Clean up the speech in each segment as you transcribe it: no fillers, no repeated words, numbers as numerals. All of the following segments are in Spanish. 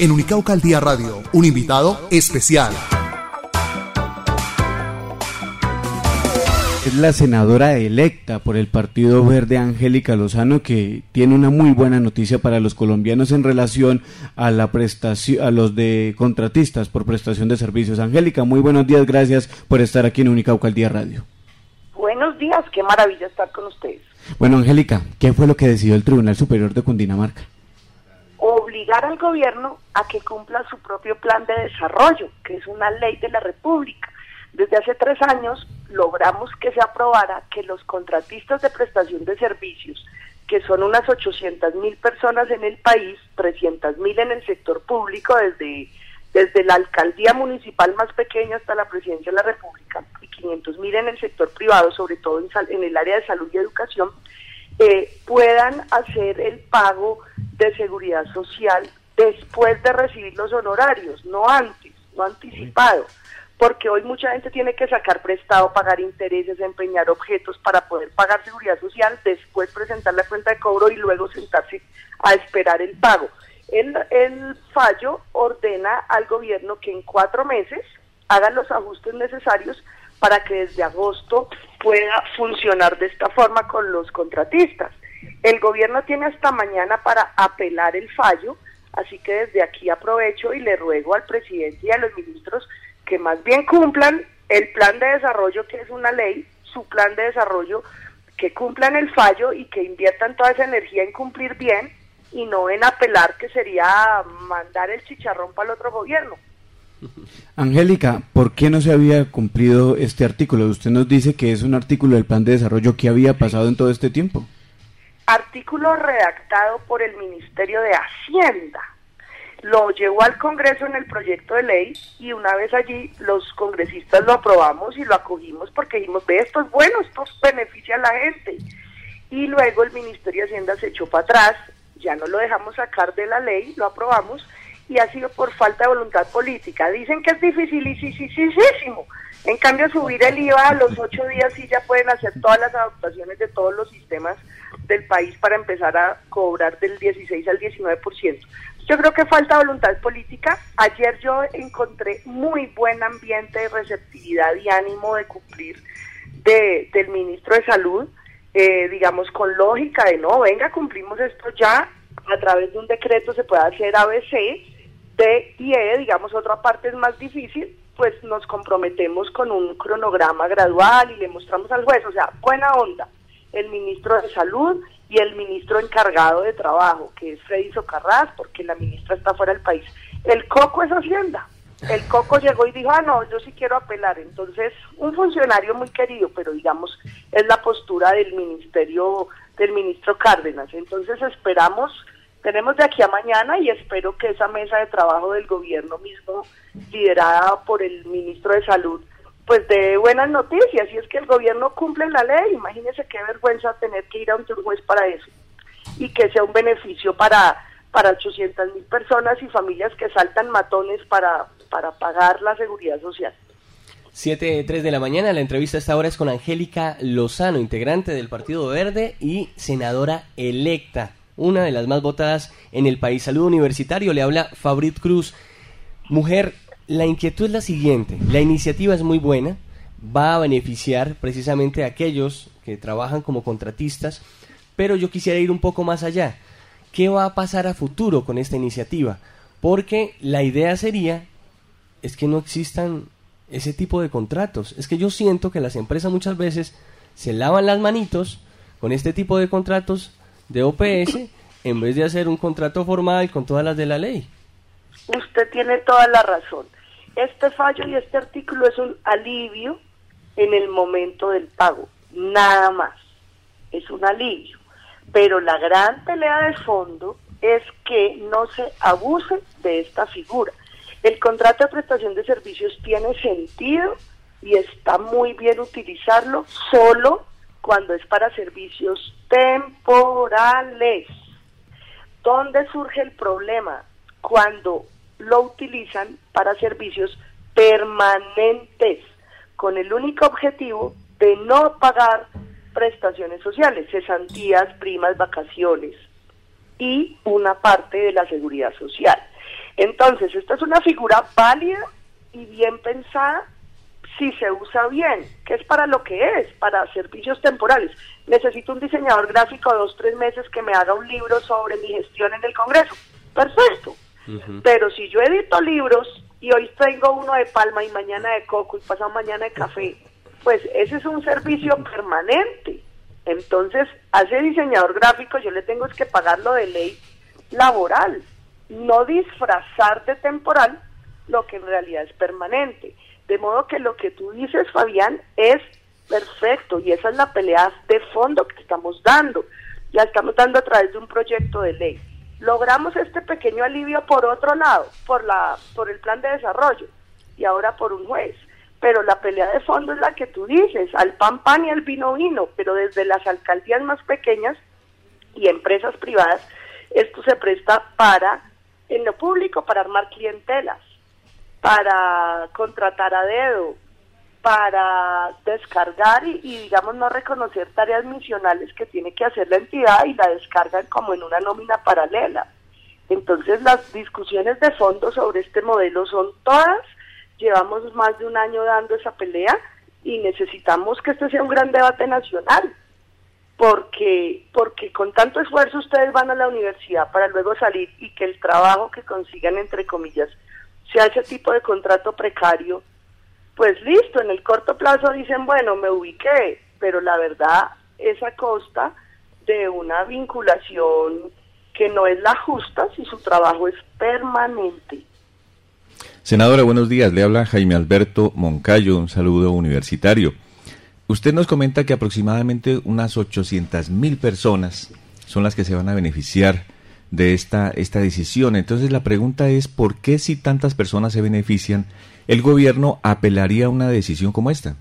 En Unicauca al Día Radio, un invitado especial. Es la senadora electa por el Partido Verde, Angélica Lozano, que tiene una muy buena noticia para los colombianos en relación a la prestación, a los de contratistas por prestación de servicios. Angélica, muy buenos días, gracias por estar aquí en Unicauca al Día Radio. Buenos días, qué maravilla estar con ustedes. Bueno, Angélica, ¿qué fue lo que decidió el Tribunal Superior de Cundinamarca? Obligar al gobierno a que cumpla su propio plan de desarrollo, que es una ley de la República. Desde hace 3 años logramos que se aprobara que los contratistas de prestación de servicios, que son unas 800.000 personas en el país, 300.000 en el sector público, desde la alcaldía municipal más pequeña hasta la presidencia de la República, y 500.000 en el sector privado, sobre todo en el área de salud y educación, puedan hacer el pago de seguridad social después de recibir los honorarios, no antes, no anticipado. Porque hoy mucha gente tiene que sacar prestado, pagar intereses, empeñar objetos para poder pagar seguridad social, después presentar la cuenta de cobro y luego sentarse a esperar el pago. El fallo ordena al gobierno que en 4 meses hagan los ajustes necesarios para que desde agosto pueda funcionar de esta forma con los contratistas. El gobierno tiene hasta mañana para apelar el fallo, así que desde aquí aprovecho y le ruego al presidente y a los ministros que más bien cumplan el plan de desarrollo, que es una ley, su plan de desarrollo, que cumplan el fallo y que inviertan toda esa energía en cumplir bien y no en apelar, que sería mandar el chicharrón para el otro gobierno. Angélica, ¿por qué no se había cumplido este artículo? Usted nos dice que es un artículo del plan de desarrollo. ¿Qué había pasado en todo este tiempo? Artículo redactado por el Ministerio de Hacienda. Lo llevó al Congreso en el proyecto de ley y una vez allí los congresistas lo aprobamos y lo acogimos porque dijimos, ve, esto es bueno, esto beneficia a la gente. Y luego el Ministerio de Hacienda se echó para atrás, ya no lo dejamos sacar de la ley, lo aprobamos y ha sido por falta de voluntad política. Dicen que es dificilísimo. En cambio, subir el IVA a los 8 días sí ya pueden hacer todas las adaptaciones de todos los sistemas del país para empezar a cobrar del 16 al 19%. Yo creo que falta voluntad política. Ayer yo encontré muy buen ambiente de receptividad y ánimo de cumplir del ministro de Salud, digamos con lógica de no, venga, cumplimos esto ya, a través de un decreto se puede hacer ABC, D y E, digamos otra parte es más difícil, pues nos comprometemos con un cronograma gradual y le mostramos al juez, o sea, buena onda, el ministro de Salud y el ministro encargado de Trabajo, que es Freddy Socarrás, porque la ministra está fuera del país. El coco es Hacienda. El coco llegó y dijo, no, yo sí quiero apelar. Entonces, un funcionario muy querido, pero digamos, es la postura del ministerio, del ministro Cárdenas. Entonces, esperamos, tenemos de aquí a mañana y espero que esa mesa de trabajo del gobierno mismo, liderada por el ministro de Salud, pues de buenas noticias, y es que el gobierno cumple la ley. Imagínense qué vergüenza tener que ir a un juez para eso, y que sea un beneficio para 800.000 personas y familias que saltan matones para pagar la seguridad social. 7:03 de la mañana, la entrevista a esta hora es con Angélica Lozano, integrante del Partido Verde y senadora electa, una de las más votadas en el país. Saludo universitario, le habla Fabrit Cruz. Mujer, la inquietud es la siguiente, la iniciativa es muy buena, va a beneficiar precisamente a aquellos que trabajan como contratistas, pero yo quisiera ir un poco más allá. ¿Qué va a pasar a futuro con esta iniciativa? Porque la idea sería, es que no existan ese tipo de contratos. Es que yo siento que las empresas muchas veces se lavan las manitos con este tipo de contratos de OPS en vez de hacer un contrato formal con todas las de la ley. Usted tiene toda la razón. Este fallo y este artículo es un alivio en el momento del pago, nada más, es un alivio, pero la gran pelea de fondo es que no se abuse de esta figura. El contrato de prestación de servicios tiene sentido y está muy bien utilizarlo solo cuando es para servicios temporales. ¿Dónde surge el problema? Cuando lo utilizan para servicios permanentes, con el único objetivo de no pagar prestaciones sociales, cesantías, primas, vacaciones. y una parte de la seguridad social. Entonces, esta es una figura válida y bien pensada si se usa bien, que es para lo que es, para servicios temporales. Necesito un diseñador gráfico 2-3 meses que me haga un libro sobre mi gestión en el Congreso. Perfecto. Pero si yo edito libros y hoy tengo uno de palma y mañana de coco y pasado mañana de café, pues ese es un servicio permanente. Entonces, a ese diseñador gráfico yo le tengo que pagarlo de ley laboral, no disfrazar de temporal lo que en realidad es permanente. De modo que lo que tú dices, Fabián, es perfecto y esa es la pelea de fondo que estamos dando. La estamos dando a través de un proyecto de ley. Logramos este pequeño alivio por otro lado, por el plan de desarrollo y ahora por un juez. Pero la pelea de fondo es la que tú dices, al pan pan y al vino vino, pero desde las alcaldías más pequeñas y empresas privadas, esto se presta para, en lo público, para armar clientelas, para contratar a dedo, para descargar y digamos no reconocer tareas misionales que tiene que hacer la entidad y la descargan como en una nómina paralela. Entonces las discusiones de fondo sobre este modelo son todas. Llevamos más de un año dando esa pelea y necesitamos que este sea un gran debate nacional, porque con tanto esfuerzo ustedes van a la universidad para luego salir y que el trabajo que consigan, entre comillas, sea ese tipo de contrato precario, pues listo, en el corto plazo dicen, bueno, me ubiqué, pero la verdad es a costa de una vinculación que no es la justa si su trabajo es permanente. Senadora, buenos días. Le habla Jaime Alberto Moncayo, un saludo universitario. Usted nos comenta que aproximadamente unas 800.000 personas son las que se van a beneficiar de esta decisión. Entonces la pregunta es, ¿por qué si tantas personas se benefician, el gobierno apelaría a una decisión como esta?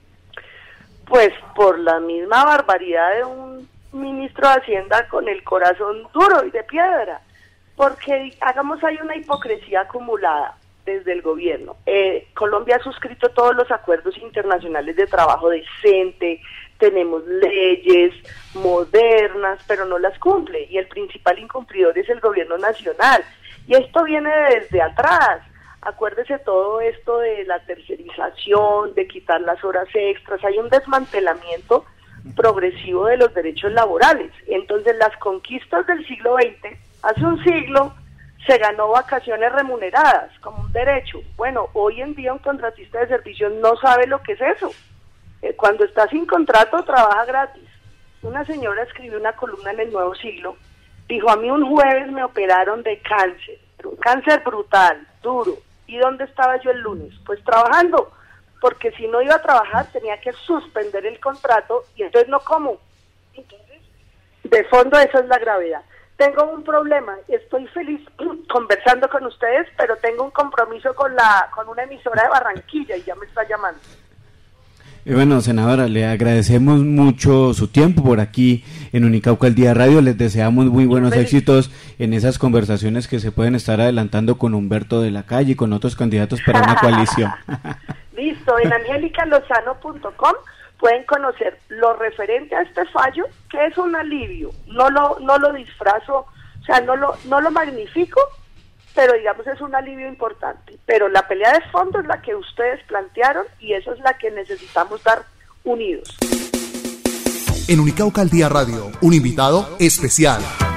Pues por la misma barbaridad de un ministro de Hacienda con el corazón duro y de piedra, porque hagamos ahí una hipocresía acumulada desde el gobierno. Colombia ha suscrito todos los acuerdos internacionales de trabajo decente, tenemos leyes modernas, pero no las cumple, y el principal incumplidor es el gobierno nacional, y esto viene desde atrás. Acuérdese todo esto de la tercerización, de quitar las horas extras, hay un desmantelamiento progresivo de los derechos laborales. Entonces las conquistas del siglo XX, hace un siglo, se ganó vacaciones remuneradas como un derecho. Bueno, hoy en día un contratista de servicios no sabe lo que es eso. Cuando está sin contrato, trabaja gratis. Una señora escribió una columna en El Nuevo Siglo, dijo, a mí un jueves me operaron de cáncer, un cáncer brutal, duro. ¿Y dónde estaba yo el lunes? Pues trabajando, porque si no iba a trabajar tenía que suspender el contrato y entonces no como. Entonces, de fondo esa es la gravedad. Tengo un problema, estoy feliz conversando con ustedes, pero tengo un compromiso con una emisora de Barranquilla y ya me está llamando. Bueno, senadora, le agradecemos mucho su tiempo por aquí en Unicauca al Día Radio. Les deseamos muy buenos éxitos en esas conversaciones que se pueden estar adelantando con Humberto de la Calle y con otros candidatos para una coalición. Listo, en angelicalozano.com pueden conocer lo referente a este fallo, que es un alivio. No lo disfrazo, o sea, no lo magnifico, pero digamos es un alivio importante. Pero la pelea de fondo es la que ustedes plantearon y esa es la que necesitamos dar unidos. En Unicauca al Día Radio, un invitado especial.